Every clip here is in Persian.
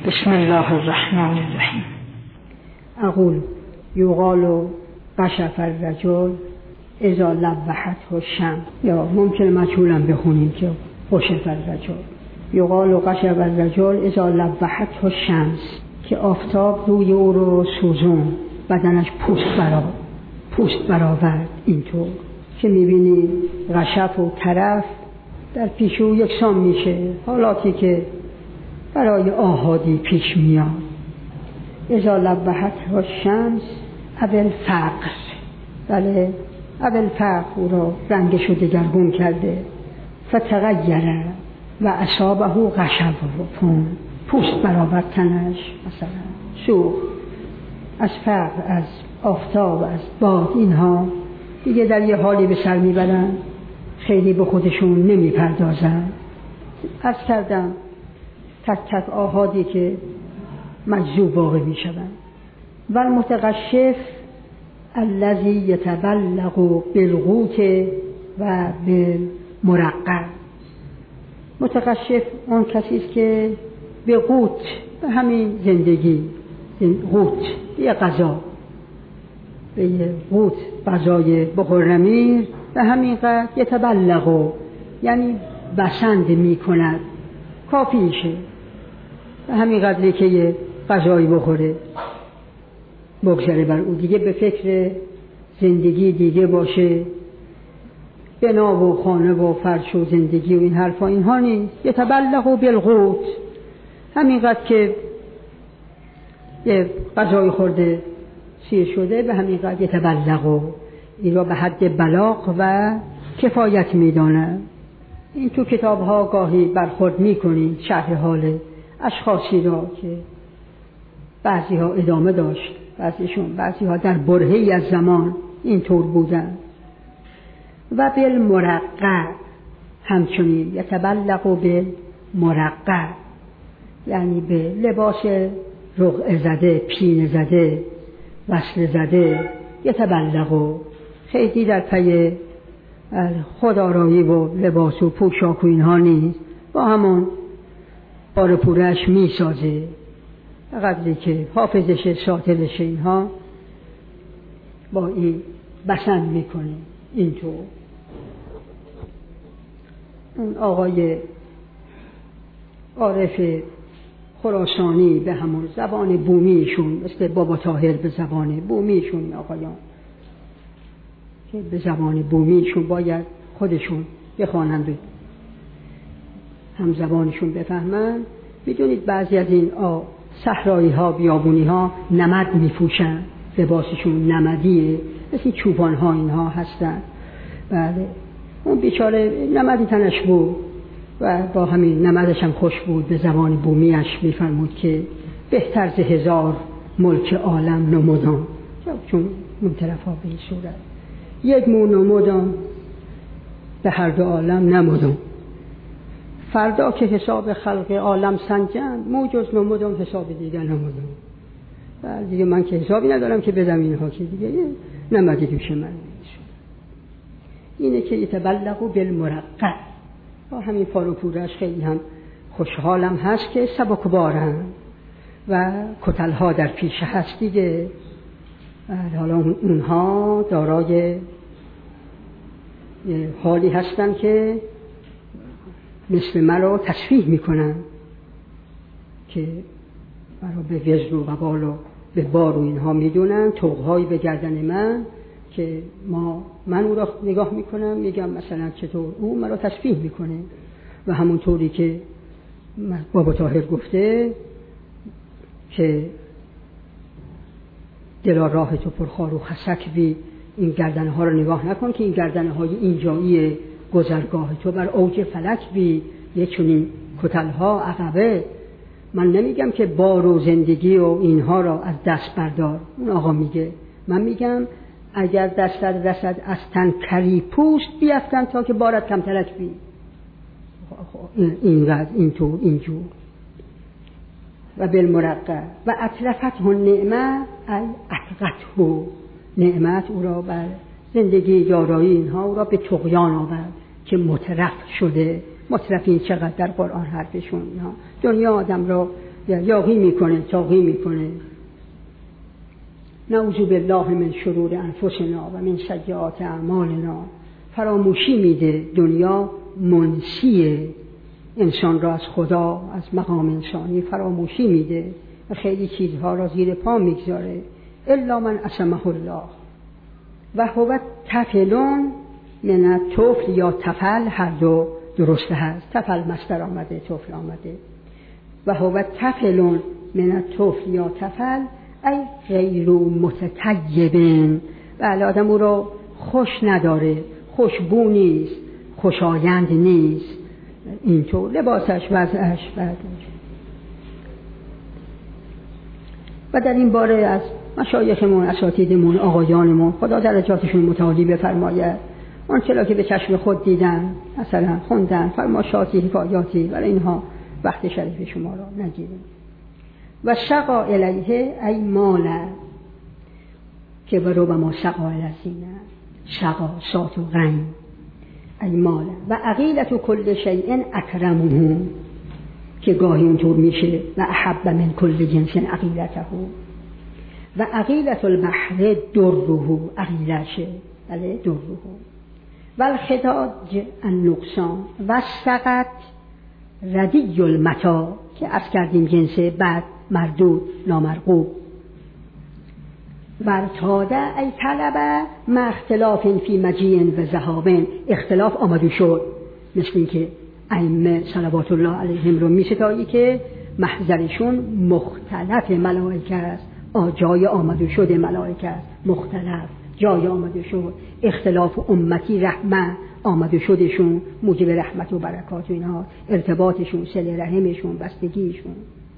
بسم الله الرحمن الرحیم. اقول یقال قشف الرجل اذا لوحته الشمس، یا ممکن مجهولم بخونیم که قشف الرجل. یقال قشف الرجل اذا لوحته الشمس، که آفتاب روی او رو سوزون، بدنش پوست برآورد. اینطور که میبینی قشف و طرف در پیش او یکسان میشه، حالاتی که برای آحادی پیش میاد. اذا لوحته الشمس اول فقر، بله اول فقر او را رنگشو دگرگون کرده. فتغیره و اصابه غشاوة، پوست برآورد تنش، مثلا سوخت از فقر، از آفتاب، از باد. اینها دیگه در یه حالی به سر میبرن، خیلی به خودشون نمیپردازن. عرض کردم تک تک آحادی که مجذوب واقع میشوند. و المتقشف الذی یتبلغ بالقوت و بالمرقع. متقشف اون کسی است که به قوت، به همین زندگی، قوت یه غذا، به یه قوت غذای بخورنمیر، به همین قدر یتبلغ، یعنی بسند میکند، کافیشه، به همین قدری که یه غذایی بخوره بگذره بر او، دیگه به فکر زندگی دیگه باشه، بنا و خانه و فرش و زندگی و این حرفا، اینها نیست. یتبلغ بالقوت، همین قدر که یه غذایی خورده سیر شده، به همین قدر یتبلغ، این را به حد بلاغ و کفایت میدانه. این تو کتاب ها گاهی برخورد میکنید، شرح حال اشخاصی را که بعضی ها ادامه داشت، بعضی ها در برهه‌ای از زمان اینطور بودن. و بالمرقع همچنین، یتبلغ بالمرقع، یعنی به لباس رقعه زده، پینه زده، وصل زده. یتبلغ خیلی در پی خودآرایی و لباس و پوشاک و اینها نیست، با همون بار پورش میسازه، قدری که حافظش، ساتلش، اینها با این بسند میکنه. اینطور اون آقای عارف خراسانی به همون زبان بومیشون، مثل بابا طاهر به زبان بومیشون، آقایان که به زبان بومیشون باید خودشون بخوانند و هم زبانشون بفهمن. میدونید بعضی از این صحرایی ها، بیابونی ها نمد میپوشن، لباسشون نمدیه، مثل چوپان ها اینها هستن. بله اون بیچاره نمدی تنش بود و با همین نمدش هم خوش بود. به زبان بومیش میفرمود که بهتر ز هزار ملک عالم نمودم، چون اون طرف ها به این صورت یک مو نمودم به هر دو عالم نمودم، فردا که حساب خلق عالم سنجند مو جز نمودم حساب دیگر نمودم. بعد دیگه من که حسابی ندارم که بدم اینها، که دیگه نمدی دوش من اینه که یتبلغ بالمرقع. با همین فاروپورش خیلی هم خوشحالم هست که سبکبارن و کتلها در پیش هست دیگه. حالا اونها دارای حالی هستن که مثل من رو تصفیح میکنن که مرا به وزر و وبال و به بار و اینها میدونن، طوقهایی به گردن من که من او را نگاه میکنم، میگم مثلا چطور او مرا تصفیح میکنه. و همونطوری که بابا طاهر گفته که دلا راه تو پرخار و خسک بی، این گردنه ها رو نگاه نکن که این گردنه های اینجایی گذرگاه تو بر اوج فلک بی، یه چونین کتل ها عقبه. من نمیگم که بار و زندگی و اینها را از دست بردار، اون آقا میگه. من میگم اگر دستت رسد از تن کری پوست بیفتن تا که بارت کمترک بی. اینجور. و بالمرقع و اطرفته النعمه ای اطغته، نعمت او را بر زندگی دارایی اینها او را به طغیان آورد که مترف شده. مترفین چقدر در قرآن حرفشون اینها. دنیا آدم را یاغی میکنه، تاغی میکنه. نعوذ بالله من شرور انفسنا و من سیئات اعمالنا. فراموشی میده دنیا، منسی انسان را از خدا، از مقام انسانی فراموشی میده و خیلی چیزها را زیر پا میگذاره. الا من عصمه الله و هو طفلون من الطفل یا طفل، هر دو درسته هست. طفل مصدر آمده، طفل آمده. و هو طفلون من الطفل یا طفل ای غیر متطیب. بله، آدم او رو خوش نداره، خوشبو نیست، خوشایند نیست. اینطور لباسش، وضعش و در این باره از مشایخمون، اساتیدمون، آقایانمون خدا درجاتشون متعالی بفرماید، اون چرا که به چشم خود دیدن، مثلا خوندن فرماشاتی، حکایاتی، برای اینها وقت شریف شما را نگیریم. و شقا الیه ای مال که برو به ما شقا الذین، شقا سات و غین ای مال. و عقیلت کل شیء اکرمه که گاهی اونطور میشه و احب من کل جنس عقیلته. و عقیلت البحر دره، عقیلشه بله دره. و الخداج النقصان و سقط ردی المتا که از کردیم جنس بعد مردود نامرغوب. ورتاده ای طلبه ما اختلاف فی مجیء و ذهاب، اختلاف آمده شد، مثل این که ائمه صلوات الله علیهم رو می ستایی که محضرشون مختلف ملائکه است. جای آمده شده ملائکه است، مختلف جای آمده شد. اختلاف امتی رحمه آمده شدشون موجب رحمت و برکات و اینها، ارتباطشون، صله رحمشون، بستگیشون.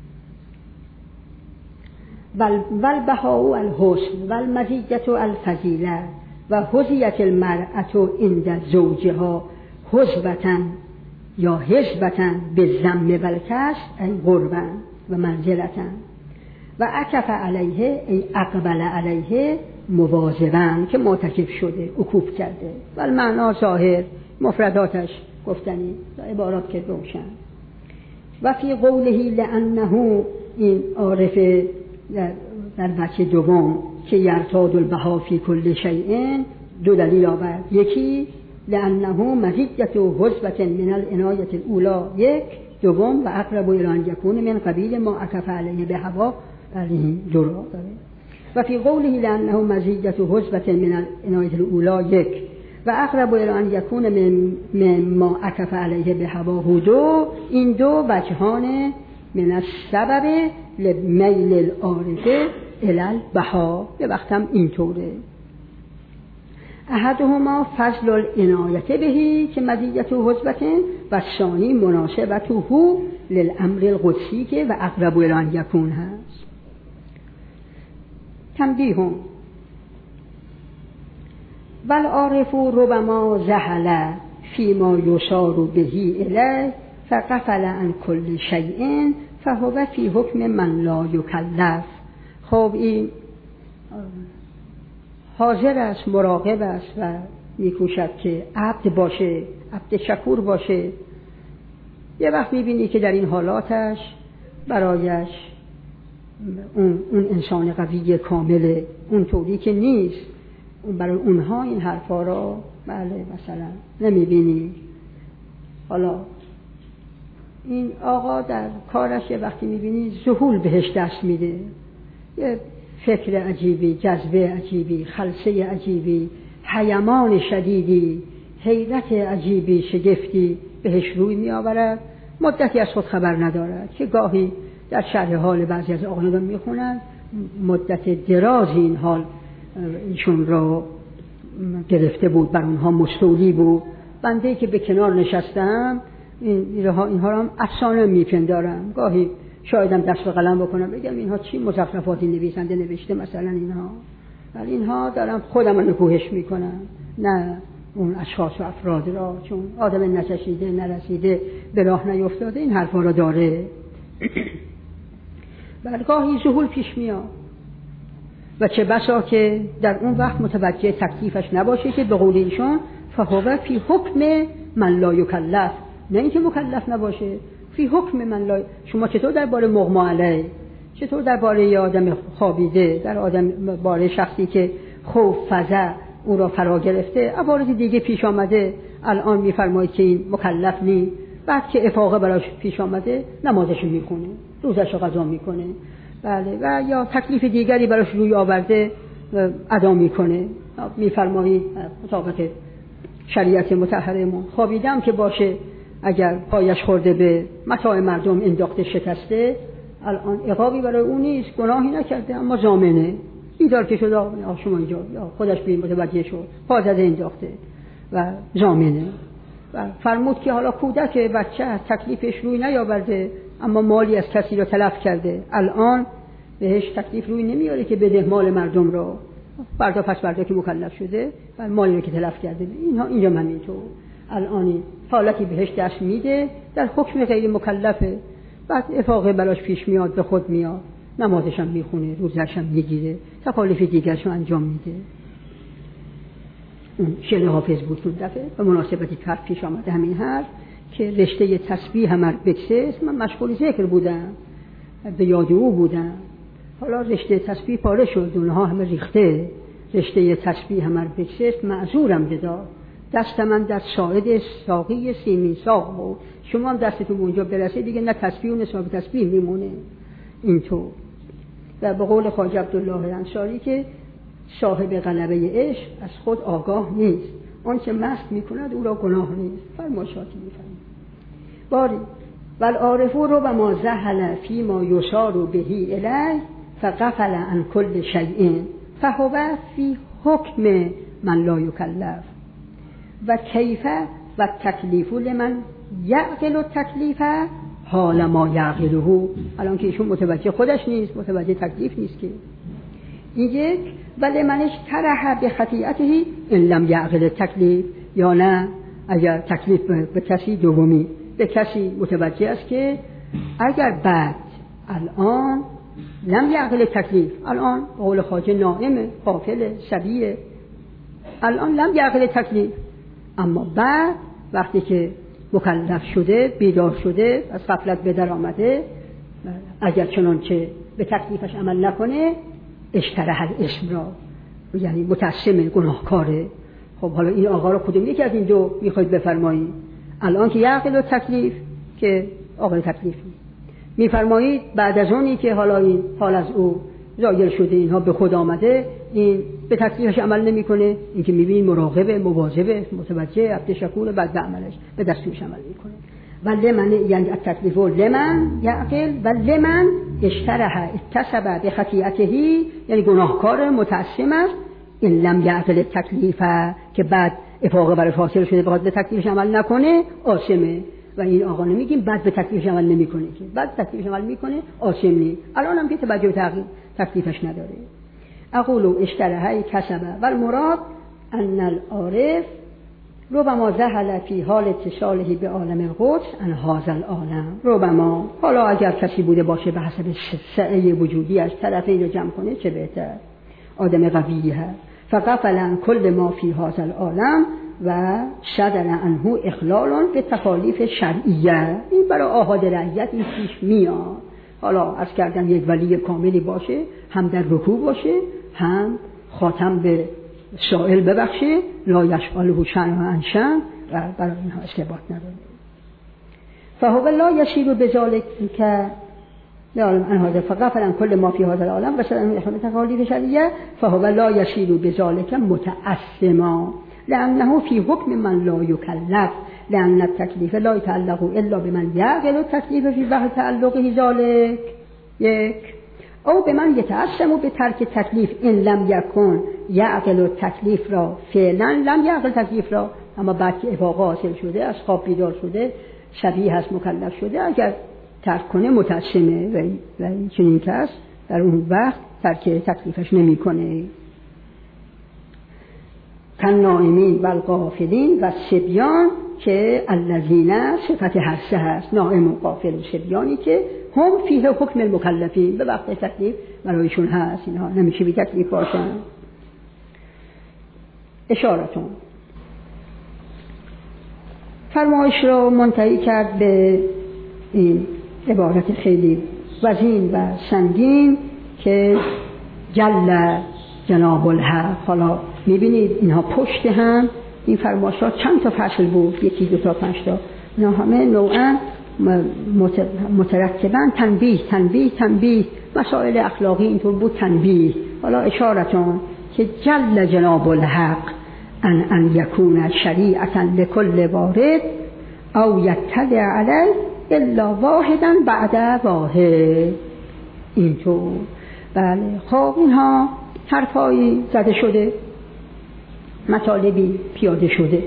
والبهاء الحسن والمزیة الفضیله و حظیت المرأة عند زوجها حظبة یا حظبة بالذم والکسر ای قربا و منزلة. و عکف علیه ای اقبل علیه مواظبا که معتکف شده، عکوف کرده. و المعنا ظاهر، مفرداتش گفتنی، عبارات که روشن. و فی قوله لانه، این عارف در وجه دوم که یرتاد البها فی کل شیء، دو دلیل آورد. یکی لانه مزیة و حظبة من العنایة الاولی، یک. دوم و اقرب الی ان یکون من قبیل ما عکف علیه به هوا، این دو را داره. و فی قوله لانه مزیة و حظبة من العنایة الاولی، یک. و اقرب الی ان یکون من ما عکف علیه به هوا، دو. این دو وجهان من السبب لمیل العارفه الی البها. به وقتم اینطوره. احدهما فضل العنایة بهی که مزیة و حظبة، و ثانی مناسبته للامر القدسی که و اقرب الی ان یکون هست. تنبیه والعارف ربما زهل فيما يشار به الیه فغفل عن كل شيء فهو في حکم من لا یکلف. خب این حاضر است، مراقب است و میکوشد که عبد باشه، عبد شکور باشه. یه وقت میبینی که در این حالاتش برایش اون انسان قوی کامله، اون طوری که نیست، برای اونها این حرفا را بله مثلا نمیبینی. حالا این آقا در کارش یه وقتی میبینی ذهول بهش دست میده، یه فکر عجیبی، جذبه عجیبی، خلسه عجیبی، حیمان شدیدی، حیرت عجیبی، شگفتی بهش روی می آورد. مدتی از خود خبر ندارد که گاهی در شرح حال بعضی از آقایان می خونند مدت درازی این حال ایشون را گرفته بود، بر اونها مستولی بود. بنده که به کنار نشستم اینها را هم افسانه میپندارم. گاهی شایدم دست به قلم بکنم بگم اینها چی مزخرفاتی نویسنده نوشته مثلا اینها، ولی اینها دارم خودم رو نکوهش میکنم، نه اون اشخاص و افراد را، چون آدم نچشیده، نرسیده، به راه نیفتاده این حرفا را داره. بعد گاهی ذهول پیش میاد و چه بسا که در اون وقت متوجه تکلیفش نباشه که به قول ایشان فهو فی حکم من لا یکلف، نه اینکه مکلف نباشه، فی حکم من لا. شما چطور درباره مغما علیه، چطور درباره آدم خوابیده، درباره شخصی که خوف فزع او را فرا گرفته عوارض دیگه پیش آمده، الان میفرمایید که این مکلف نیست، بعد که افاقه براش پیش آمده نمازش میخونه، روزش رو قضا میکنه، بله، و یا تکلیف دیگری براش روی آورده ادا میکنه. میفرمایید مطابق شریعت مطهرمون خوابیدم که باشه اگر پایش خورده به متاع مردم انداخته شکسته، الان عقابی برای اون نیست، گناهی نکرده اما ضامنه، بیدار که شد شما اینجا، یا خودش بین متوجه شد پا زده انداخته و ضامنه. و فرمود که حالا کودک بچه تکلیفش روی نیاورده اما مالی از کسی را تلف کرده، الان بهش تکلیف روی نمیاره که بده مال مردم را، فردا پس فردا که مکلف شده و مالی رو که تلف کرده، اینجا من اینطور الان حالتی بهش دست میده در حکم غیر مکلفه، بعد افاقه براش پیش میاد، به خود میاد، نمازش هم میخونه، روزش هم میگیره، تکالیف دیگرش رو انجام میده. اون شعر حافظ بود اون دفعه و مناسبتی طرف پیش آمده همین حرف که رشته تسبیح همر بکسست، من مشغول ذکر بودم، به یاد او بودم، حالا رشته تسبیح پاره شد، اونها همه ریخته، رشته تسبیح همر بکسست، معذورم بدار، دست من در ساعد ساقی سیمین ساق بود، شما هم دستتون اونجا برسه دیگه نه تسبیح و نصاب تسبیح میمونه اینطور. و به قول خواجه عبدالله انصاری که صاحب غلبه عشق از خود آگاه نیست، آن که مست میکند او را گناه نیست. فرمایشاتی میفرمایید باری والعارفو رو و ما زهل فی ما یشار بهی الی فغفل عن کل شیء فهو فی حکم من لا یکلف و کیف و تکلیف لمن یعقل التکلیف حال ما یعقله. الان که ایشون متوجه خودش نیست، متوجه تکلیف نیست که این یک، ولی منش ترح به خطیئته ان لم یعقل التکلیف، یا نه اگر تکلیف به کسی دومی به کسی متوجه است که اگر بعد الان لم یعقل التکلیف، الان قول خواجه نائم غافل سبیه، الان لم یعقل التکلیف، اما بعد وقتی که مکلف شده، بیدار شده، از غفلت به در آمده، اگر چنانچه به تکلیفش عمل نکنه اشترح الاسم را، یعنی متعصم گناهکاره. خب حالا این آقا را کدوم یکی از این دو میخواید بفرمایید؟ الان که یعقل و تکلیف که آقای تکلیف میفرمایید، بعد از اونی که حالا این حال از او زایل شده، اینها به خود آمده، این به تکلیفش عمل نمیکنه، این که میبینید مراقبه، مواظبه، متوجه، عبد شکور، بعد به عملش به دستورش عمل میکنه. و لمن یعنی التکلیف لمن یعقل و لمن اشترح اکتسب به خطیئته، یعنی گناهکار متعصم است، این لم یعقل التکلیف که بعد افاقه برای حاصل شده بخواد به تکلیفش عمل نکنه آثمه. و این آقا نمیگیم بعد به تکلیفش عمل نمیکنه، که بعد تکلیفش عمل میکنه آثم نیست، الان هم که توجه تکلیفش نداره. اقول اشترح کسب و المراد ان العارف ربما ذهل فی حال اتصاله به عالم القدس ان هذا العالم، ربما حالا اگر کسی بوده باشه به حسب سعی وجودی از طرفین رو جمع کنه چه بهتر، آدم قوی هست، فغفل عن کل ما فی هذا العالم و صدر عنه اخلال به تکالیف شرعیه. این برای آحاد رعیت این پیش میاد، حالا از کردن یک ولی کاملی باشه، هم در رکوع باشه، هم خاتم به سائل ببخشه، لا یشغله شأن و انشأن، و برای اینها استباط نداره. فهو لا یشیر بذالک که نعلم ان هذا فغفل عن كل ما في هذا العالم و صدر عنه تکالیف شرعیه، فهو لا یشیر بذالک متعصما لانه فی حکم من لا یکلف، لأن التکلیف لا يتعلق الا بمن یعقل التکلیف فی وقت تعلقه ذلك، یک، او بمن یتعصم به ترک تکلیف ان لم یکن یعقل التکلیف را فعلا لم یعقل تکلیف را، اما بعد که افاقه حاصل شده، از خواب بیدار شده، شبیه هست مکلف شده، اگر ترک کنه متعصمه و چنین کس در اون وقت ترک تکلیفش نمی کنه. کن نائمین و الغافلین و سبیان که الذین صفت هر سه هست، نائم و غافل و سبیانی که هم فیه حکم المکلفین، به وقت تکلیف برایشون هست، اینها نمیشه بی تکلیف باشن. اشارتون فرمایش را منتهی کرد به این عبارت خیلی وزین و سنگین که جل جناب الحق. حالا میبینید اینها پشت هم این فرمایشات چند تا فصل بود، 1 2 تا 5 تا، اینا همه نوعا مترکباً تنبیه مسائل اخلاقی اینطور بود تنبیه. حالا اشارتون که جل جناب الحق ان یکون شریعتا لکل وارد او یطلع علیه الا واحدا بعد واحد. اینطور بله. خب اینها حرفایی زده شده، مطالبی پیاده شده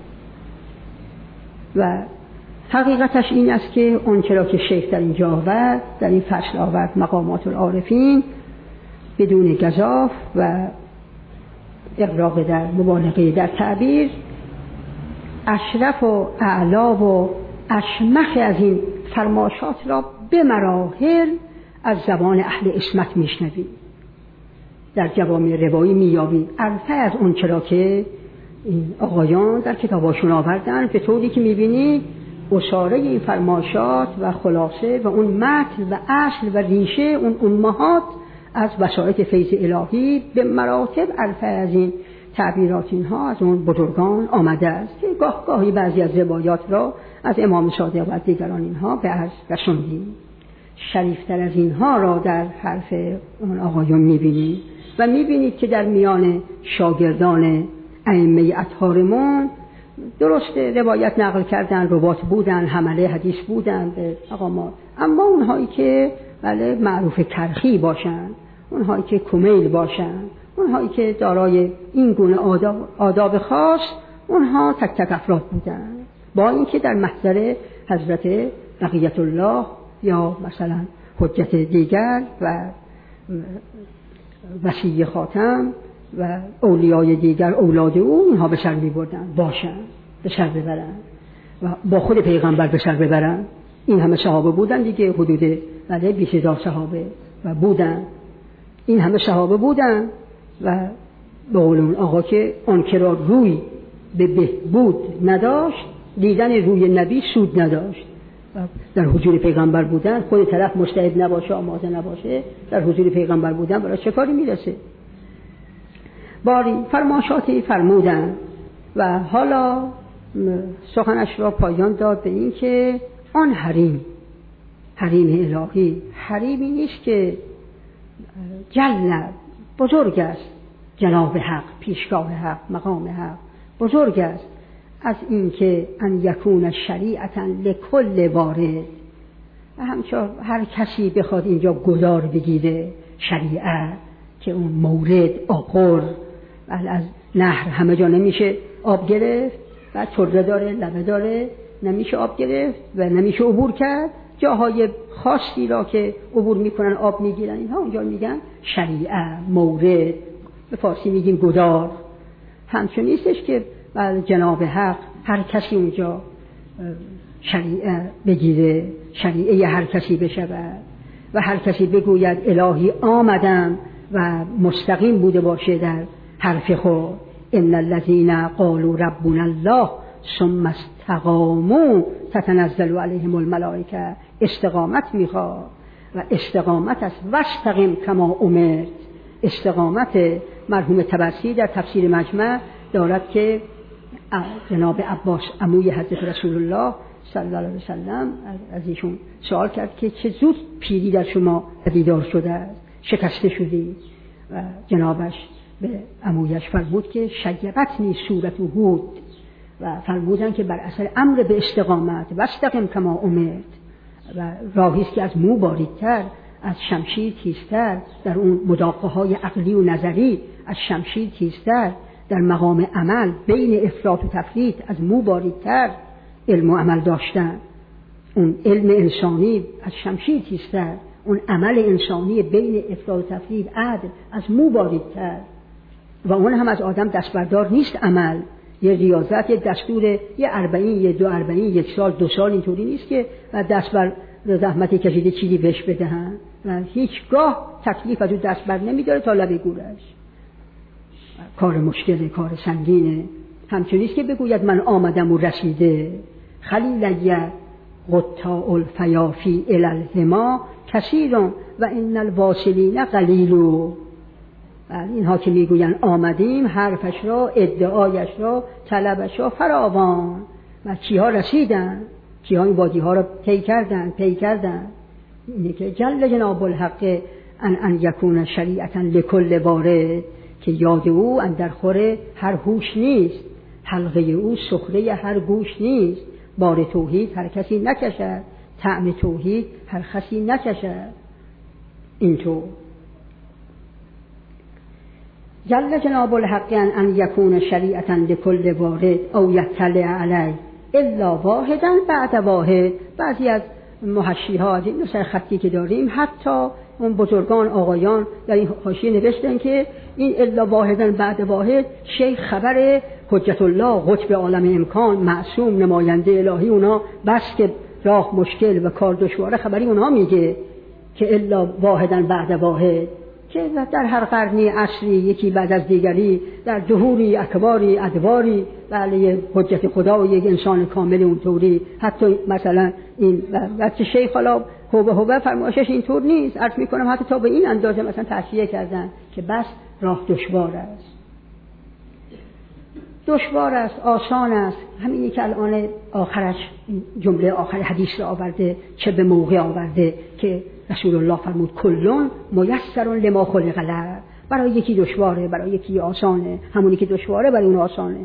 و حقیقتش این است که اون چرا که شیخ در اینجا آورد، در این فصل آورد مقامات العارفین بدون گزاف و اغراق در مبالغه در تعبیر، اشرف و اعلا و اشمخ از این فرمایشات را به مراحل از زبان اهل عصمت میشنوید، در جوامع روایی مییابید، البته از اون چرا که این آقایان در کتاباشون آوردن، به طوری که میبینید اصاره این فرمایشات و خلاصه و اون متن و اصل و ریشه اون امهات از وسائط فیض الهی به مراتب الفا از این تعبیرات اینها از اون بزرگان آمده است که گاهی بعضی از روایات را از امام صادق و دیگران اینها به عرض رسوندیم. شریفتر از اینها را در حرف اون آقایان میبینید و میبینید که در میان شاگردان ائمه اطهارمون درست روایت نقل کردن، روات بودن، حمله حدیث بودن به مقامات، اما اونهایی که بله معروف کرخی باشن، اونهایی که کمیل باشن، اونهایی که دارای این گونه آداب خاص، اونها تک تک افراد بودن، با اینکه در محضر حضرت بقیت الله یا مثلا حجت دیگر و وصی خاتم و اولیای دیگر اولاد او اینها به سر می بردن، باشن به سر ببرن و با خود پیغمبر به سر ببرن. این همه صحابه بودن دیگه، حدود 20,000 صحابه و بودن، این همه صحابه بودن و به قول اون آقا که آن که را روی به بهبود نداشت دیدن روی نبی سود نداشت. در حضور پیغمبر بودن، خود طرف مجتهد نباشه، آماده نباشه، در حضور پیغمبر بودن برای چه کاری میرسه؟ باری فرمایشاتی فرمودن و حالا سخنش را پایان داد به این که آن حریم الهی حریمی نیست که جل بزرگ است، جناب حق، پیشگاه حق، مقام حق بزرگ است از این که ان یکون شریعتا لکل وارد، و همچنان هر کسی بخواد اینجا گذار بگیره شریعت که اون مورد آخر از نهر همه جا نمیشه آب گرفت و چرده داره، لبه داره، نمیشه آب گرفت و نمیشه عبور کرد، جاهای خاصی را که عبور میکنن آب میگیرن، اینها اونجا میگن شریعه، مورد، به فارسی میگیم گدار. همچون نیستش که جناب حق هر کسی اونجا شریعه بگیره، شریعه هر کسی بشود و هر کسی بگوید الهی آمدم و مستقیم بوده باشه در حرف خود، ان الذين قالوا ربنا الله ثم استقاموا تتنزل عليهم الملائکه. استقامت میخواد و استقامت است، واستقم کما امرت. استقامت مرحوم طبرسی در تفسیر مجمع دارد که جناب عباس عموی حضرت رسول الله صلی الله علیه وسلم از ایشون سوال کرد که چه زود پیری در شما دیدار شده است، شکسته شدی، و جنابش به عمویش فرمود که شیبتنی صورت هود، و فرمودن که بر اثر امر به استقامت واستقم کما امرت، و راهی است که از مو باریک‌تر، از شمشیر تیزتر، در اون مدافعه های عقلی و نظری از شمشیر تیزتر، در مقام عمل بین افراط و تفریط از مو باریک‌تر علم و عمل داشتن. اون علم انسانی از شمشیر تیزتر، اون عمل انسانی بین افراط و تفریط عدل از مو باریک‌تر، و اون هم از آدم دستبردار نیست. عمل یه ریاضت، یه دستور، یه 40، یه 2 40، 1 سال 2 سال، اینطوری نیست که و دست بر زحمتی کشیده چیزی بهش بدهن و هیچگاه تکلیف از اون دست بر نمیداره تا لب گورش. کار مشکله، کار سنگینه. همچنین نیست که بگوید من آمدم و رسیده. خلیلیه قطاع الفیافی الی الهما کثیر و ان الواصلین قلیل. اینها که میگویند آمدیم، حرفش را، ادعایش را، طلبش را فراوان. و کیها رسیدن؟ کیها این وادی ها را طی کردن؟ اینه که جل جناب الحق ان یکون شریعتا لکل وارد، که یاد او اندر خور هر هوش نیست، حلقه او سخره هر گوش نیست. بار توحید هر کسی نکشد، طعم توحید هر کسی نکشد. اینطور جل جناب الحق ان یکون شریعتا لکل وارد او یطلع علی الا واحدا بعد واحد. بعضی از محشی‌ها این نسخه خطی که داریم، حتی اون بزرگان آقایان در این حاشیه نوشتن که این الا واحدا بعد واحد شیخ خبر حجت الله قطب عالم امکان معصوم نماینده الهی اونا بس که راه مشکل و کار دشواره خبری اونها میگه که الا واحدا بعد واحد، که در هر قرنی عصری یکی بعد از دیگری در دهوری اکباری ادواری بله حجت خدا و یک انسان کامل اونطوری. حتی مثلا این وقتی شیخ حالا هوبه فرمایشش اینطور نیست، عرض میکنم حتی تا به این اندازه مثلا تحصیل کردن که بس راه دشوار است، آسان است. همینی که الان آخرش جمله آخر حدیث را آورده، چه به موقع آورده که رسول الله فرمود کلون میسر لما خلق له. برای یکی دشواره، برای یکی آسانه، همونی که دشواره برای اون آسانه.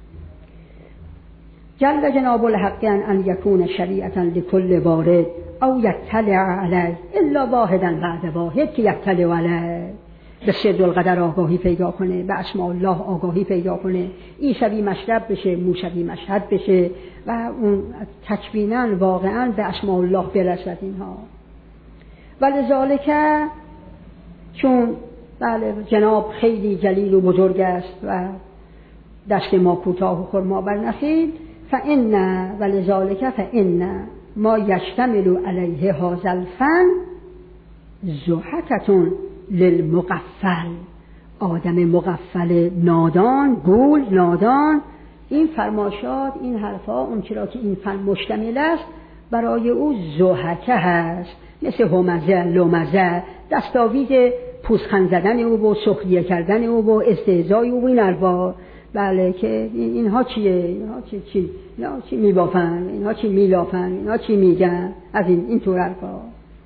جل جناب الحق ان یکون شریعتا لکل وارد او یطلع علی الا واحدا بعد واحد، که یطلع علی به سر القدر آگاهی پیدا کنه، به اسماء الله آگاهی پیدا کنه، این شبیه مشرب بشه، موشبیه مشهد بشه و اون تکویناً واقعاً به اسماء الله برسد اینها. ولذالک چون بله جناب خیلی جلیل و بزرگ است و دست ما کوتاه و خرما بر نخیل، ولذالک فإن ما یشتمل علیه هذا الفن ضحکة للمغفل. آدم مغفل نادان، گول نادان، این فرماشات، این حرفا، اون چرا که این فن مشتمل است برای او ضحکه هست، مثل همزه، لمزه، دستاویز پوزخند زدن او و سخریه کردن او و استهزای او و این حرفا. بله که اینها چیه؟ اینها چی میبافن؟ اینها چی میلافن؟ اینها چی میگن؟ از این طور حرفا.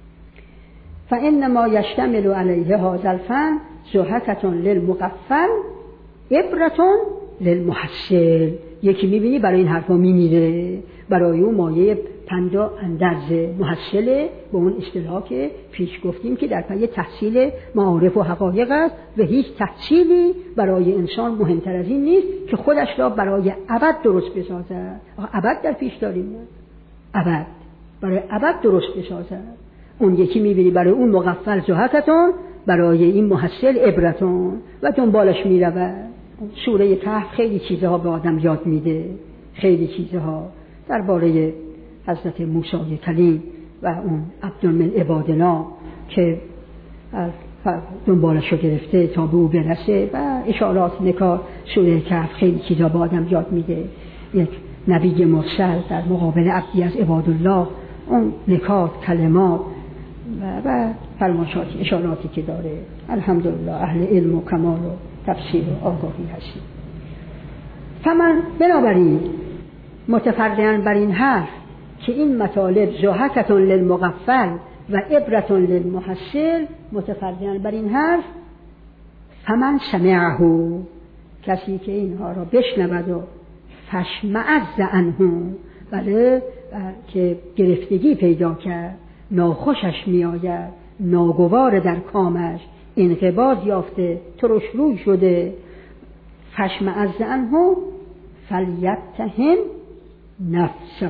فإنما يشتمل عليه هذا الفن ضحكة للمغفل عبرة للمحصل. یکی میبینی برای این حرفا میمیره، برای اون مایه پندا اندرزه. محصله با اون اصطلاح که پیش گفتیم که در پی تحصیل معارف و حقایق است و هیچ تحصیلی برای انسان مهمتر از این نیست که خودش را برای ابد درست بسازد. ابد در پیش داریم، ابد برای ابد درست بسازد. اون یکی میبینی برای اون مغفل ضحکتون، برای این محصل عبرتون و دنبالش میرود. سوره کهف خیلی چیزها به آدم یاد میده، خیلی چیزها درباره حضرت موسی کلیم و اون عبد من عبادنا که دنبالش رو گرفته تا به او برسه و اشارات نکات. سوره کهف خیلی چیزها به آدم یاد میده. یک نبی مرسل در مقابل عبدی از عبادالله، اون نکات، کلمات و فرماشاتی، اشاراتی که داره. الحمدلله اهل علم و کمال و تفسیر و آگاهی هستیم. فمن بنابراین متفرعاً بر این حرف که این مطالب ضحکة للمغفل و عبرة للمحصل، متفرعاً بر این حرف فمن سمعه، کسی که اینها را بشنود و فشمعز عنه، بله که گرفتگی پیدا کرد، ناخوشش میآید، ناگوار در کامش، انقباض یافته، ترش روی شده، فشمعز عنه فلیتهم نفسه،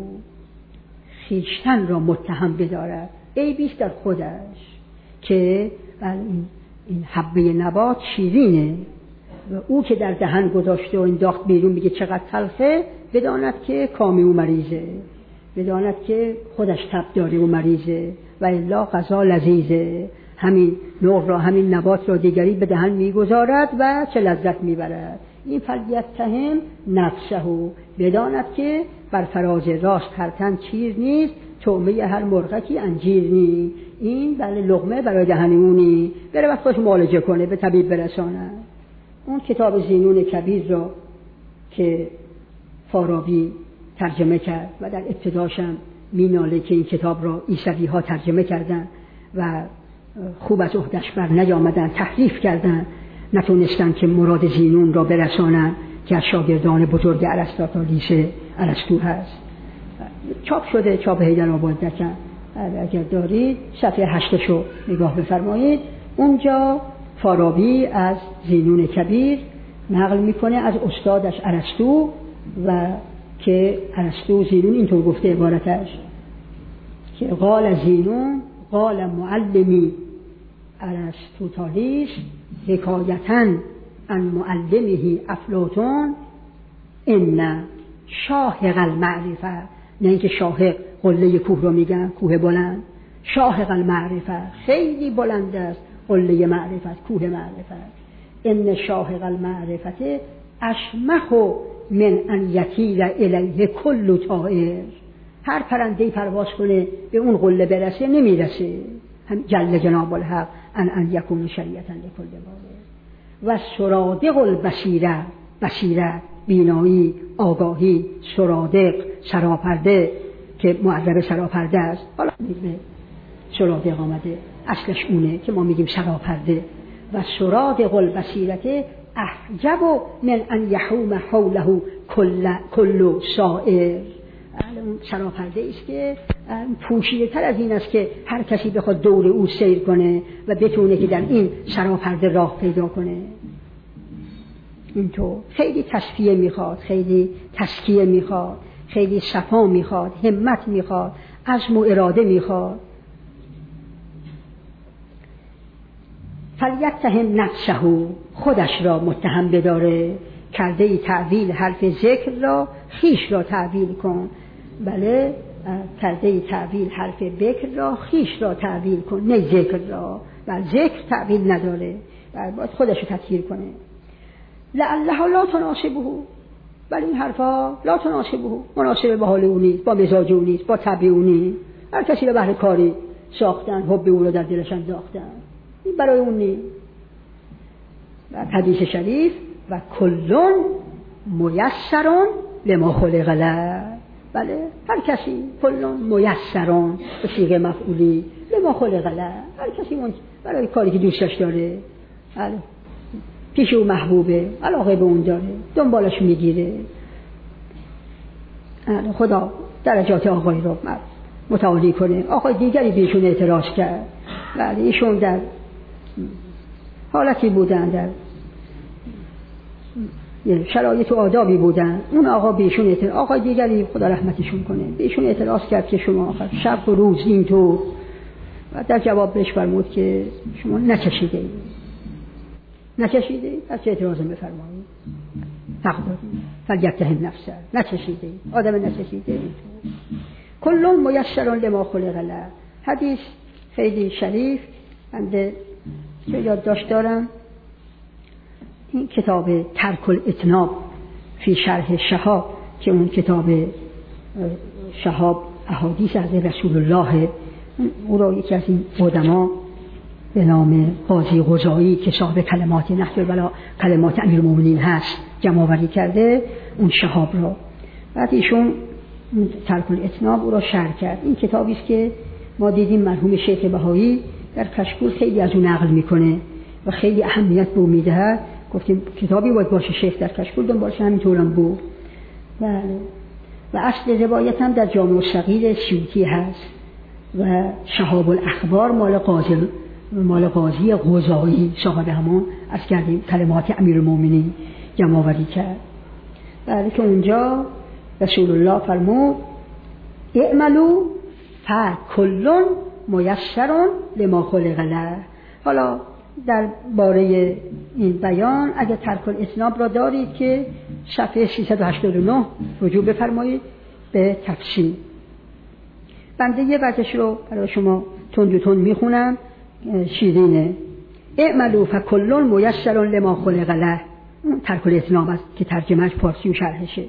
خویشتن را متهم بدارد، عیبیست در خودش که این حبه نبات شیرینه و او که در دهن گذاشته و انداخت بیرون میگه چقدر تلخه، بداند که کامی او مریضه، بداند که خودش تب داره و مریضه و الا غذا لذیذه. همین نوع را، همین نبات را دیگری به دهن میگذارد و چه لذت میبرد. این فلیتهم نفسه، بداند که بر فراز راست هر تن چیز نیست، طعمه هر مرغکی انجیر نیست. این بله لقمه برای دهنیونی، بره وقت خودش معالجه کنه، به طبیب برسانه. اون کتاب زینون کبیر را که فارابی ترجمه کرد و در ابتداشم میناله که این کتاب را عیسوی ها ترجمه کردن و خوب از عهده‌اش بر نیامدن، تحریف کردن، نتونستن که مراد زینون را برسانن که از شاگردان بزرگ ارسطاطالیس ارسطو هست. چاپ شده، چاپ حیدرآباد دکن. اگر دارید صفحه 8 رو نگاه بفرمایید. اونجا فارابی از زینون کبیر نقل میکنه از استادش ارسطو و که ارسطو زینون اینطور گفته عبارتش که قال زینون قال معلمی ارسطوطالیس حکایتاً عن معلمه افلاطون ان شاهق المعرفه، نه اینکه شاهق قله کوه رو میگن، کوه بلند، شاهق المعرفه خیلی بلند است، قله معرفت، کوه معرفت. ان شاهق المعرفه اشمخ من ان یطیر الیه کل طائر، هر پرنده‌ای پرواز کنه به اون قله برسه نمیرسه. هم جل جناب الحق ان یکون شریعتا لکل باره. و سرادق البصیره، بصیرت بینایی، آگاهی، سرادق سراپرده که معرب سراپرده است. حالا میگه سرادق آمده، اصلش اونه که ما میگیم سراپرده. و سرادق البصیرت احجب من ان یحوم حوله کل سائر، اون سراپرده است که پوشیده تر از این است که هر کسی بخواد دور او سیر کنه و بتونه که در این سراپرده راه پیدا کنه. اینطور خیلی تصفیه میخواد، خیلی تزکیه میخواد، خیلی صفا میخواد، همت میخواد، عزم و اراده میخواد. فلیتهم نفسه، خودش را متهم بداره، کرده ای تعویل حرف ذکر را خیش را تعویل کن. بله، کرده ای تعویل حرف بکر را خیش را تعویل کن، نه ذکر را. و ذکر تعویل نداره و باید خودش رو تطهیر کنه. لعلها لا تناسبه، بل این حرفا لا تناسبه، مناسب با حال او نیست، با مزاج او نیست، با طبع او نیست. هر کسی رو بهر کاری ساختن، حب او رو در دلش انداختن، این برای اون نیست. و حدیث شریف و کلون میسرون لما خلق له، بله هر کسی، کلون میسرون به صیغه مفعولی، لما خلق له، هر کسی اون برای کاری که دوستش داره، بله پیش او محبوبه، علاقه به اون داره، دنبالش میگیره. خدا درجات آقای رو متعالی کنه. آقای دیگری بهشون اعتراض کرد، بله ایشون در حالتی بودن، در شرایط و آدابی بودن، اون آقا بهشون اعتراض، آقای دیگری خدا رحمتشون کنه بهشون اعتراض کرد که شما آخر شب و روز اینطور، و در جواب بهش فرمود که شما نچشیده پس چه اعتراضی بفرمایید؟ حق دارید. فلیتهم نفسه، نچشیده، آدم نچشیده. کل میسر لما خلق له. حدیث خیلی شریف بنده که یادداشت دارم، این کتاب ترک الاتناب فی شرح شهاب که اون کتاب شهاب احادیث از رسول الله، او را یکی از این علما به نام قاضی قضایی که صاحب کلمات نهج البلاغه، کلمات امیرالمومنین هست، جمع آوری کرده اون شهاب را. بعد ایشون ترک الاتناب او را شرح کرد. این کتابی است که ما دیدیم مرحوم شیخ بهایی در کشکول خیلی از اون نقل میکنه و خیلی اهمیت به اون میده. گفتیم کتابی باید باشه شیخ در کشکول دنبالش همینطورم بود. بله. و اصل روایت هم در جامع الصغیر سیوطی هست و شهاب الاخبار مال قاضی قضایی، صاحب همون از کردیم کلمات امیرالمومنین جمع آوری کرد. بله که اونجا رسول الله فرمود اعملوا فکل میسر لما خلق له. حالا در باره این بیان اگر ترک الاتناب را دارید که صفحه 389 رجوع بفرمایید به تفصیل. بنده یه وجهش رو برای شما تند میخونم، شیرینه. اعملوا فکل میسر لما خلق له، ترک الاتناب است که ترجمهش فارسی و شرحشه.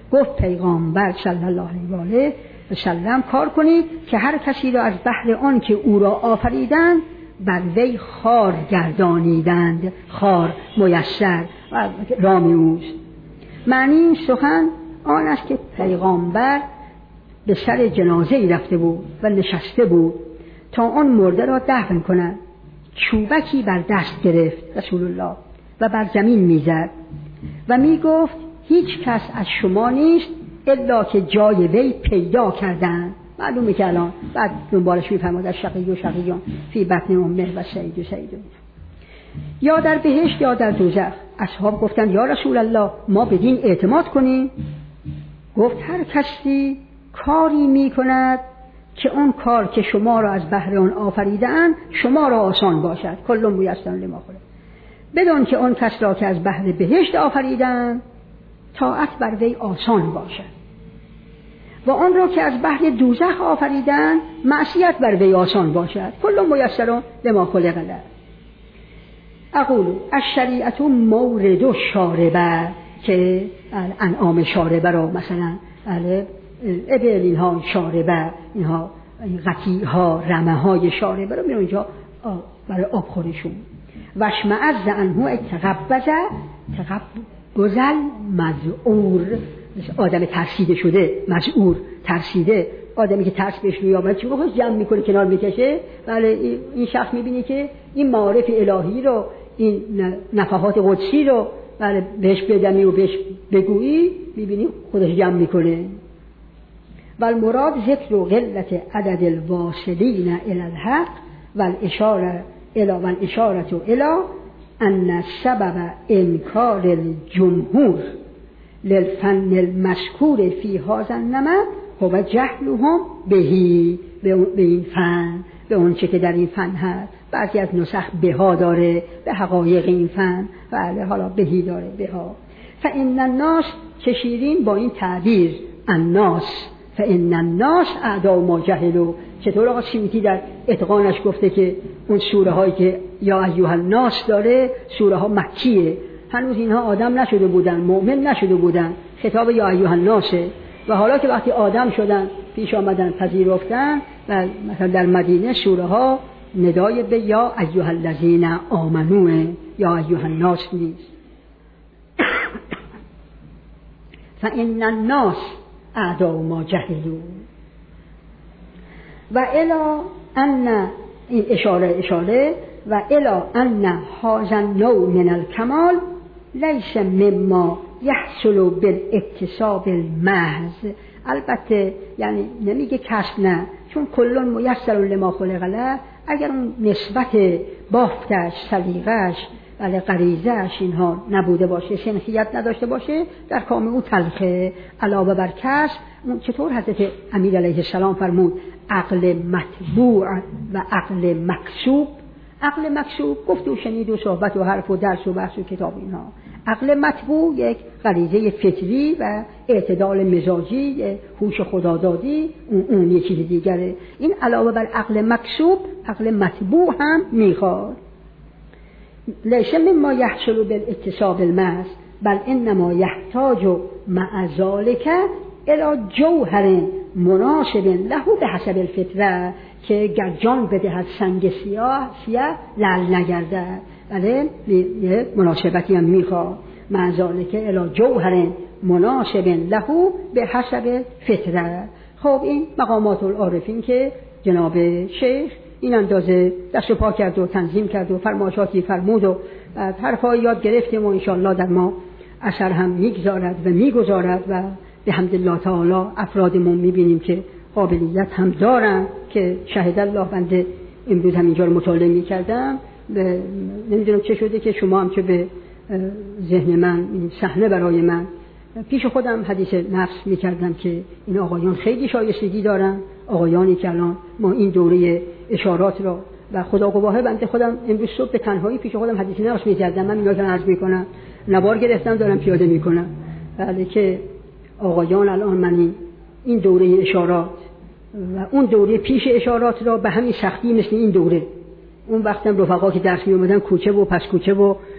گفت پیغامبر صلی الله علیه و سلم کار کنید که هر کسی را از بحر آن که او را آفریدند بر وی خار گردانیدند. خار میسر و رامی اوست. معنی این سخن آن است که پیغامبر به سر جنازه‌ای رفته بود و نشسته بود تا آن مرده را دفن کند. چوبکی بر دست گرفت رسول الله و بر زمین میزد و میگفت هیچ کس از شما نیست الا که جای وی پیدا کردند. معلومه که الان بعد دنبالش میفرماد از شقی و شقیان فی بطن امه و سعید و سعید یا در بهشت یا در دوزخ. اصحاب گفتند یا رسول الله ما بدین اعتماد کنیم؟ گفت هر کسی کاری میکند که اون کار که شما را از بحر آن آفریده‌اند شما را آسان باشد. کل میسر لما خلق. بدون که اون کس را که از بحر بهشت آفریدند طاعت بر وی آسان باشد و آن را که از بحر دوزخ آفریدند معصیت بر وی آسان باشد. کل میسر لما خلق له. اقول الشریعت مورد و شاربه، که انعام شاربه را مثلا ابل اینها شاربه، اینها قطیع ها رمه های شاربه را میرون اینجا برای آب خورشون. وشمعز عنه تقبل مذعور، آدم ترسیده شده، مذعور ترسیده، آدمی که ترس بهش میاد چون خودش جمع میکنه کنار میکشه. بله این شخص میبینی که این معارف الهی رو، این نفحات قدسی رو بله بهش بدمی و بهش بگویی میبینی خودش جمع میکنه. و المراد ذکر و قلت عدد الواصلین الی الحق و الاشاره الی ان سبب انکار الجمهور للفن المذکور فی هذا النمط هو جهلهم بهی، به این فن، به اون چه که در این فن هست. بعضی از نسخ بها داره به حقایق این فن، بله حالا بهی داره بها. فإن الناس، چه شیرین با این تعبیر الناس، فإن الناس اعداء ما جهلوا. چطور آقا سیوطی در اتقانش گفته که اون سوره هایی که یا ایها الناس داره سوره ها مکیه، هنوز اینها آدم نشده بودن، مؤمن نشده بودن، خطاب یا ایها الناسه. و حالا که وقتی آدم شدن پیش آمدن پذیرفتن و مثلا در مدینه سوره ها ندای به یا ایها الذین آمنوه، یا ایها الناس نیست. فإن الناس اعداء ما جهلوا و الی ان، این اشاره و الی ان هذا النوع من الکمال لیس مما یحصل بالاکتساب المحض. البته یعنی نمیگه کسب نه، چون کل میسر لما خلق له. اگر اون نسبت بافتش، سلیقش، غریزه‌اش اینها نبوده باشه، سنخیت نداشته باشه، در کام او تلخه. علاوه بر کسب، چطور حضرت امیر علیه السلام فرمود عقل مطبوع و عقل مکسوب. عقل مکسوب گفت و شنید و صحبت و حرف و درس و بحث و کتاب اینها. عقل مطبوع یک غریزه فطری و اعتدال مزاجی، هوش خدادادی، اون یک چیز دیگره. این علاوه بر عقل مکسوب عقل مطبوع هم میخواد. لیس مما یحصل بالاکتساب المحض بل انما یحتاج مع ذلك الی جوهر مناسب له به حسب الفطره، که گر جان بدهد سنگ سیاه لعل نگردد. بله یه مناسبتی هم میخواد. مع ذلك الی جوهر مناسب له به حسب فطره. خب این مقامات العارفین که جناب شیخ این اندازه دست و پا کرد و تنظیم کرد و فرمایشاتی فرمود و حرفای یاد گرفتیم و انشاءالله در ما اثر هم میگذارد و میگذارد و به حمدالله تعالی افرادمون میبینیم که قابلیت هم دارن که شهد الله. بنده امروز هم اینجا رو مطالعه میکردم، نمیدونم چه شده که شما هم که به ذهن من این صحنه برای من پیش خودم حدیث نفس میکردم که این آقایان خیلی شایستگی دارن، آقایانی که الان ما این دوره اشارات را و خدا گواهه بنده خودم امروز صبح به تنهایی پیش خودم حدیث نفس میکردم. من اینا رو عرض میکنم، نوار گرفتم دارم پیاده میکنم. بله که آقایان الان من این دوره اشارات و اون دوره پیش اشارات را به همین سختی مثل این دوره، اون وقتم رفقا که درس می اومدن کوچه و پس کوچه و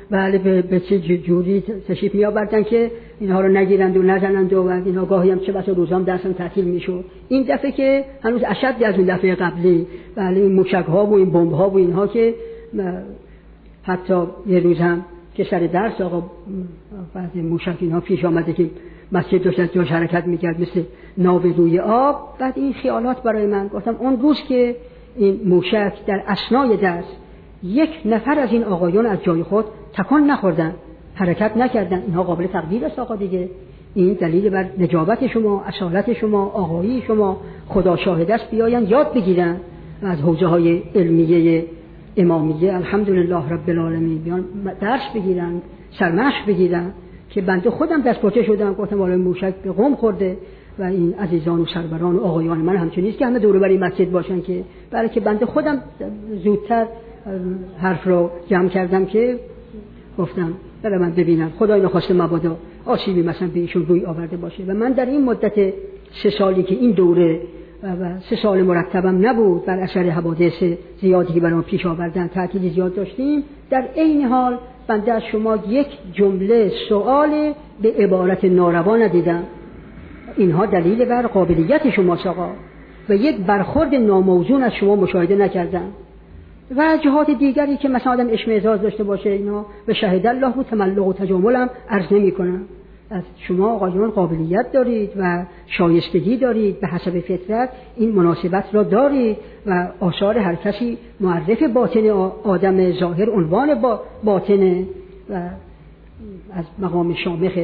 بله به چه جوری تشریف می‌آوردن که اینها رو نگیرند و نزنند و اینها گاهی هم چه بسا روزام درسم تعطیل میشد. این دفعه که هنوز اشد از اون دفعه قبلی، بله این موشک‌ها و این بمب‌ها و اینها که حتی یه روز هم که سر درس آقا بعد موشک اینها پیش آمده که مسجد داشت حرکت میکرد مثل ناو روی آب. بعد این خیالات برای من گفتم اون روز که این موشک در اثنای درس یک نفر از این آقایون از جای خود تکان نخوردن، حرکت نکردن، اینها قابل تقدیر است آقا دیگه. این دلیل بر نجابت شما، اصالت شما، آقایی شما. خدا شاهد است، بیاین یاد بگیرن از حوزه های علمیه امامیه الحمدلله رب العالمین، بیان درس بگیرن، سرمشق بگیرن. که بنده خودم دست پاچه شدم، گفتم والا موشک به قم خورده و این عزیزان و سروران و آقایان من همچنین نیست که همه دور و بر این مسجد باشن، که برای که بنده خودم زودتر حرف رو جمع کردم که گفتم برای من ببینم خدای نخواسته مبادا آسیبی مثلا به ایشون روی آورده باشه. و من در این مدت 3 سالی که این دوره و 3 سال مرتبم نبود، بر اثر حوادث زیادی که برام پیش آوردن تعطیل زیاد داشتیم، در عین حال بنده از شما یک جمله سوال به عبارت ناروا ندیدم. اینها دلیل بر قابلیت شماست آقا، و یک برخورد ناموزون از شما مشاهده نکردم. و جهات دیگری که مثلا آدم اشمئزاز داشته باشه اینا به شهید الله رو تملق و تجاملم عرض نمی کنم. از شما آقایان قابلیت دارید و شایستگی دارید، به حسب فطرت این مناسبت را دارید و آثار هر کسی معرف باطن آدم ظاهر عنوان باطنه و از مقام شامخ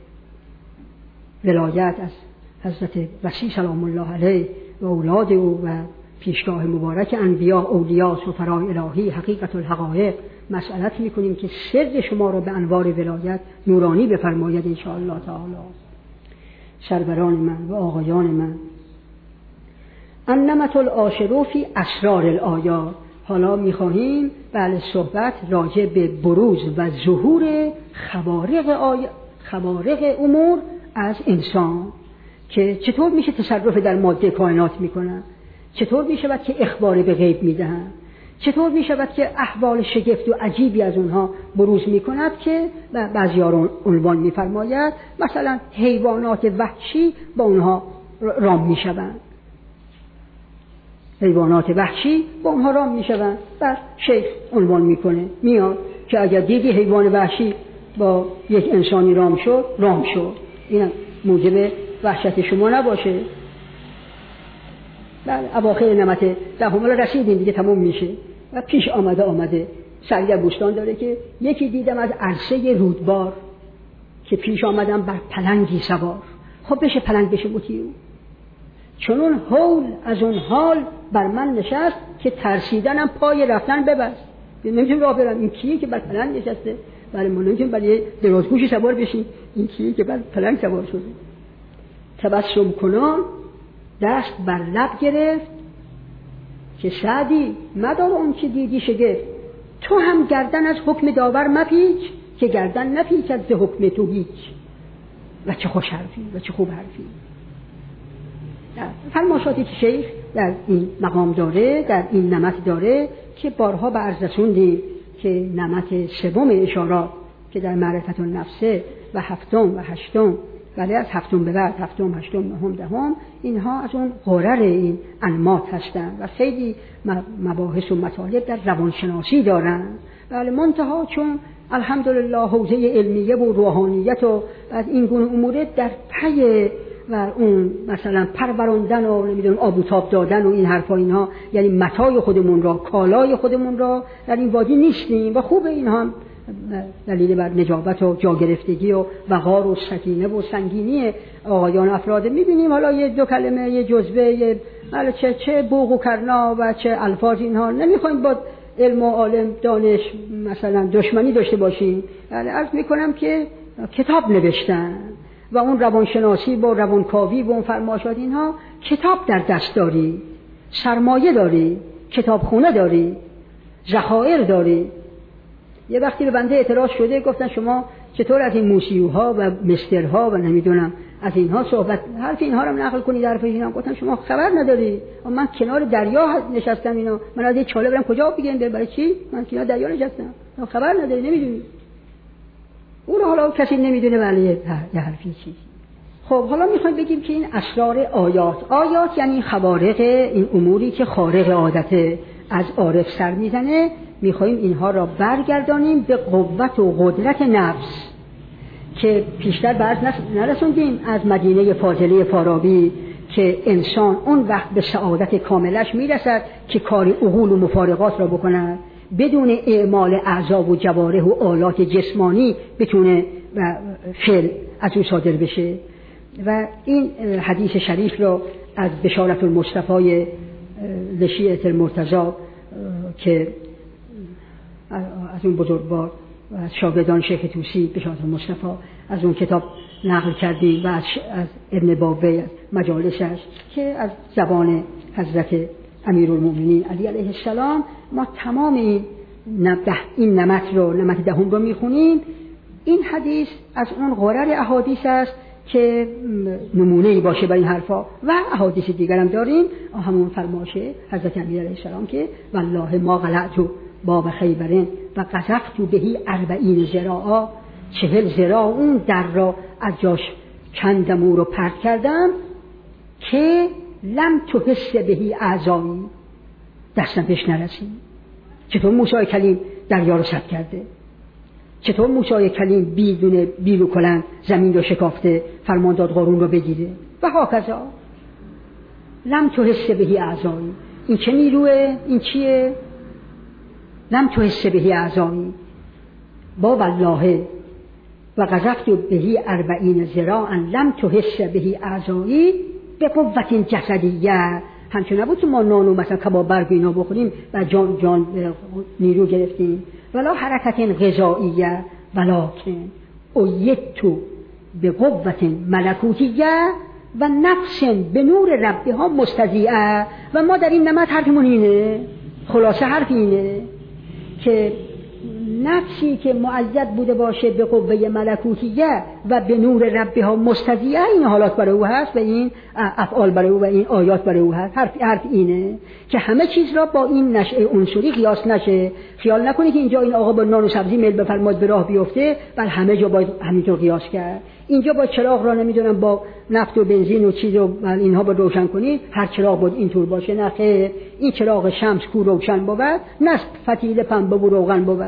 ولایت از حضرت وصی سلام الله علیه و اولاد او و پیشگاه مبارک انبیا، اولیاء، سفرای الهی، حقیقت الحقایق مسئلت میکنیم که سر شما را به انوار ولایت نورانی بفرماید ان شاء الله تعالی. سروران من و آقایان من، انمت العاشر فی اسرار الآیات. حالا میخواهیم بله صحبت راجع به بروز و ظهور خوارق امور از انسان، که چطور میشه تصرف در ماده کائنات میکنن، چطور میشود که اخبار به غیب میدهند، چطور میشود که احوال شگفت و عجیبی از اونها بروز میکند که بعضی‌ها عنوان میفرماید مثلا حیوانات وحشی با اونها رام میشوند، حیوانات وحشی با اونها رام میشوند. بعد شیخ عنوان میکنه میاد که اگر دیدی حیوان وحشی با یک انسانی رام شد، این موجب وحشت شما نباشه. بله اواخر نعمت دهم رسیدیم دیگه، تموم میشه و پیش آمده سعید بوستان داره که یکی دیدم از عرصه رودبار که پیش آمدم بر پلنگی سوار. خب بشه پلنگ بشه بوتیو، چنون هول از اون حال بر من نشست که ترسیدنم پای رفتن ببست. نمیتونم راه برم. این کیه که بر پلنگ نشسته؟ بله ما نمیتونیم برای درازگوشی سوار بشیم. این کیه که بر پلنگ سوار شده؟ تبسم کنان دست بر لب گرفت که سعدی مدار اون که دیدی شگفت، تو هم گردن از حکم داور مپیچ که گردن نپیچد ز حکم تو هیچ. و چه خوش حرفی و چه خوب حرفی. فرماشاتی که شیخ در این مقام داره، در این نمط داره که بارها به عرض رسوندیم که نمط سوم اشارات که در معرفت النفسه و 7 و 8 ولی از 7 به بعد 7 8 9 10 اینها از اون غرر این انماط هستند و خیلی مباحث و مطالب در روانشناسی دارن. بله منتها چون الحمدلله حوزه علمیه و روحانیت و از این گونه امور در پی و اون مثلا پروراندن و نمیدونم آب و تاب دادن و این حرفا اینها، یعنی متاع خودمون را، کالای خودمون را در این وادی نیستیم و خوب اینها دلیل بر نجابت و جاگرفتگی و وقار و سکینه و سنگینی آقایان افراد میبینیم. حالا یه 2 کلمه، یه جزوه، چه بوق و کرنا و چه الفاظ اینها نمیخوایم با علم و عالم دانش مثلا دشمنی داشته باشیم. عرض میکنم که کتاب نوشتن و اون روانشناسی با روانکاوی و اون فرمایشات اینها، کتاب در دست داری، سرمایه داری، کتابخونه داری، ذخایر داری. یه وقتی به بنده اعتراض شده گفتن شما چطور از این موسیوها و مسترها و نمیدونم از اینها صحبت، حرف اینها رو نقل کنید، حرف اینا. گفتم شما خبر نداری، من کنار دریا نشستم، اینا من از این چاله برم کجا بگم برای چی؟ من کنار دریا نشستم، خبر نداری، نمیدونی. اون حالا کسی نمیدونه ولی یه حرفی چیزی. خب حالا میخوایم بگیم که این اسرار آیات یعنی خوارق، این اموری که خارق عادت از عارف سر میزنه، میخوایم اینها را برگردانیم به قوت و قدرت نفس که پیشتر برد نرسوندیم از مدینه فاضله فارابی که انسان اون وقت به سعادت کاملش میرسد که کار عقول و مفارقات را بکند، بدون اعمال اعضا و جوارح و آلات جسمانی بتونه و فعل از او صادر بشه. و این حدیث شریف را از بشارت المصطفی لشیعة المرتضی که از اون بزرگوار و از شاگردان شیخ طوسی بشارت المصطفی از اون کتاب نقل کردیم و از ابن بابی از مجالسش که از زبان حضرت امیرالمؤمنین علی علیه السلام ما تمام این نمط دهم رو میخونیم. این حدیث از اون غرر احادیث است که نمونه‌ای باشه برای این حرفا و احادیث دیگر هم داریم. همون فرمایش حضرت امیر علیه السلام که والله ما غلعت باب خیبرین و قذفت بهی 40 ذراعا، 40 ذراع اون در را از جاش کندم او رو پرت کردم که لم تحس بهی اعضایی، دستم بهش نرسید. چطور موسی کلیم دریا رو سد کرده؟ چطور موسی کلیم بدون بیل و کلند زمین رو شکافته فرمان داد قارون رو بگیره؟ و هاکذا لم تحس بهی اعضایی. این چه نیروه؟ این چیه؟ لم تحس بهی اعضایی با والله و قذفت بهی 40 ذراعا لم تحس بهی اعضایی به قوت جسدیه. همچون نبود که ما نانو مثلا کباب برگ اینا بخوریم و جان نیرو گرفتیم. ولا حرکت غذائیه ولکن اویتو به قوت ملکوتیه و نفس به نور ربها مستضیعه. و ما در این نمط حرفمون اینه، خلاصه حرف اینه که نفسی که معید بوده باشه به قوه ملکوتیه و به نور ربها مستضیعه، این حالات برای او هست و این افعال برای او و این آیات برای او هست. حرف اینه که همه چیز را با این نشأه عنصری قیاس نشه. خیال نکنی که اینجا این آقا با نان و سبزی میل بفرماد به راه بیفته بل همه جا باید همینطور قیاس کرد. اینجا با چراغ را نمیدونم با نفت و بنزین و چیز و اینها با روشن کنی هر چراغ باید اینطور باشه. نه خیر، این چراغ شمس کو روشن بود، نه فتیله پنبه و روغن بود.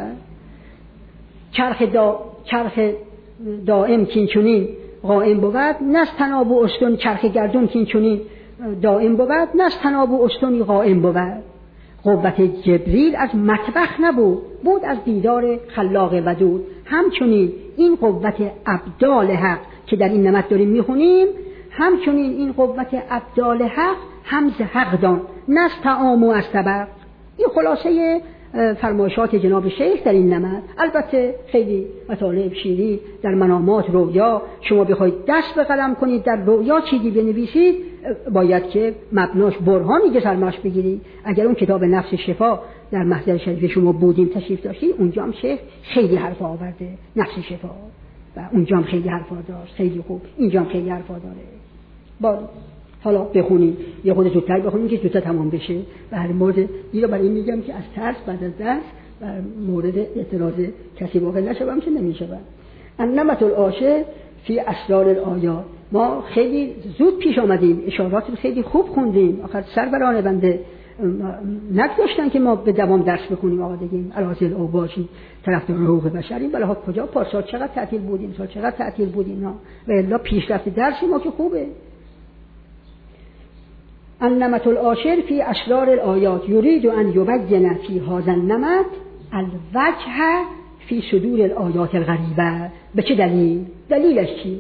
چرخ دائم کینچونین قائم بود، نه تناب و استون چرخ گردون کینچونین دائم بود، نه تناب و استونی قائم بود. قوت جبریل از مطبخ نبود، بود از دیدار خلاق ودود. همچنین این قوت ابدال حق که در این نمط داریم میخونیم، همچنین این قوت ابدال حق همز حق دان، نه از طعام و از طبق. این خلاصه فرمایشات جناب شیخ در این نمط. البته خیلی مطالب شیری در منامات رویا، شما بخواید دست به قلم کنید در رویا چیزی بنویسید باید که مبناش برهانی که سرماش بگیرید. اگر اون کتاب نفس شفا در محضر شریف شما بودیم تشریف داشتید، اونجا هم شیخ خیلی حرف آورده نفس شفا و اونجا هم خیلی حرفا داشت، خیلی خوب. اینجا هم خیلی حرفا داره. حالا بخونیم، یه خود زودتر بخونیم که زودتر تمام بشه. و هر مورد اینو برای این میگم که از ترس بعد از درس و مورد اعتراض کسی واقع نشوم که نمیشوم. النمط العاشر فی اسرار الآیات. ما خیلی زود پیش آمدیم، اشارات خیلی خوب خوندیم. آخر سروران بنده نگذاشتن که ما به دوام درس بخونیم. آقا دیگیم الازل اوباشی طرفدار حقوق بشریم، ولی کجا پارسال چقدر تعطیل بودیم، سال چقدر تعطیل بودیم ها. و الا پیشرفت درس ما که خوبه. النمط العاشر فی اسرار الآیات یرید ان یبین فی هذا النمط الوجه فی صدور الآیات الغریبه. به چه دلیل؟ دلیلش چیه؟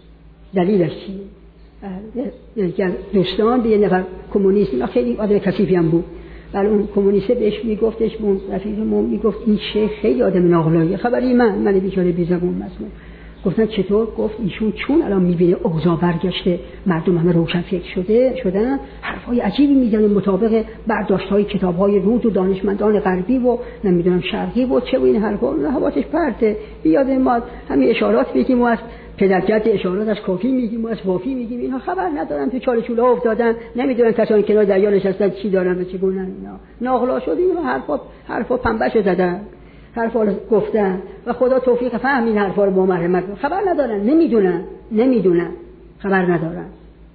یکی دوستان به یه نفر کمونیست، خیلی آدم کثیفی هم بود، ولی اون کمونیست بهش میگفتش، اون رفیقمون میگفت این شیخ خیلی آدم ناقلاییه. خبری من بیچاره بیزبون مسئول. گفتن چطور؟ گفت ایشون چون الان میبینه اوضاع برگشته، مردم همه روشن فکر شدن، حرفای عجیبی میزنه مطابق برداشت‌های کتاب‌های روز و دانشمندان غربی و نمیدونم شرقی و چه و این حرفا. حواسش پرته. بیاد ما همین اشارات بگیم و از پدرجد اشارات از کافی میگیم و از وافی میگیم، اینها خبر ندارن، تو چاله چوله افتادن، نمیدونن کسانی کنار دریا نشستن چی دارن و چی گونن. اینا ناقلا شد، این حرفا پنبه‌ش زدن. حرفا رو گفتن و خدا توفیق فهم این حرفا رو با مرحمت خبر ندارن، نمیدونن خبر ندارن.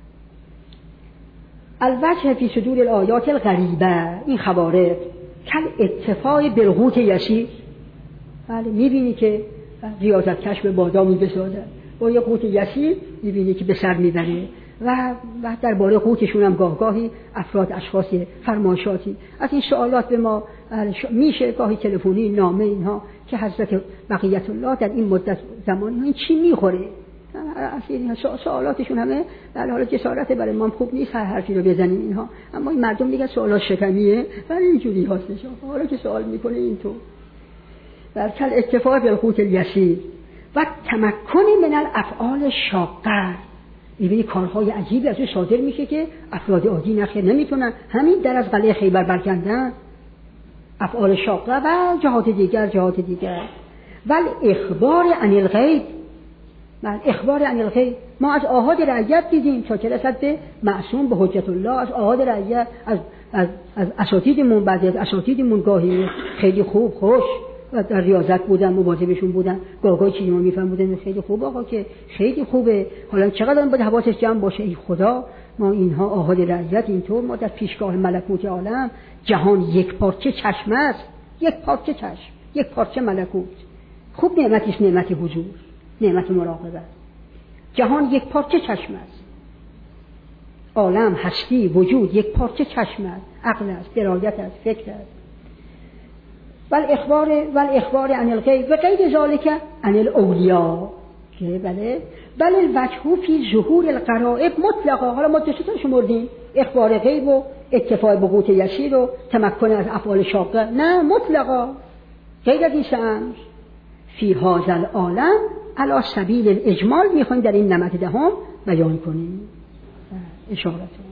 الوجه فی صدور الآیات الغریبه، این خوارق کل اتفاق بالغوث یسیر. بله میبینی که ریاضت کشف بادامی بسازن با یه قوت یسیر، میبینی که به سر میبره و درباره قوتشون هم گاهی افراد اشخاص فرمایشاتی از این سوالات به ما میشه، گاهی تلفنی، نامه، اینها که حضرت بقیت الله در این مدت زمان این چی میخوره، اصلا سوالاتشون همه در حال جسارت برای ما خوب نیست هر حرفی رو بزنیم اینها، اما این مردم میگن سوالات شکمیه ولی اینجوری هستش، حالا که سوال میکنه اینطور در کل اتفاق بالقوت الیسیر و تمکن من الافعال شاقه. میبینی کارهای عجیبی از اون صادر میشه که افراد عادی نخیر نمیتونن. همین در از قلعه خیبر برکندن، افعال شاقه و جهات دیگر ول اخبار عن الغیب. اخبار عن الغیب ما از آحاد رعیت دیدیم تا که رسد به معصوم به حجت الله، از آحاد رعیت از اساتیدمون، بعضی از اساتیدمون گاهی خیلی خوب خوش و در ریاضت بودن، مواظبشون بودن، گاهی چیزی ما میفهمودن خیلی خوب، آقا که خیلی خوبه، حالا چقدر باید حواسش جمع باشه. ای خدا ما اینها آحاد رعیت اینطور، ما در پیشگاه ملکوت عالم جهان یک پارچه چشم است، یک پارچه چشم، یک پارچه ملکوت. خوب نعمتش نعمت حضور، نعمت مراقبت. جهان یک پارچه چشم است، عالم، هستی، وجود یک پارچه چشم است، عقل است، درایت است، فکر است. والاخبار عن الغیب و غیر ذالک عن الاولیاء که بل الوجه فی ظهور الغرائب مطلقا. حالا ما دو تا شمردیم، اخبار غیب و اتفاق به قوت یسیر و تمکن از افعال شاقه، نه مطلقا غیر از این امر. فی هذا العالم علی سبیل الاجمال میخوایم در این نمط دهم بیان کنیم اشارت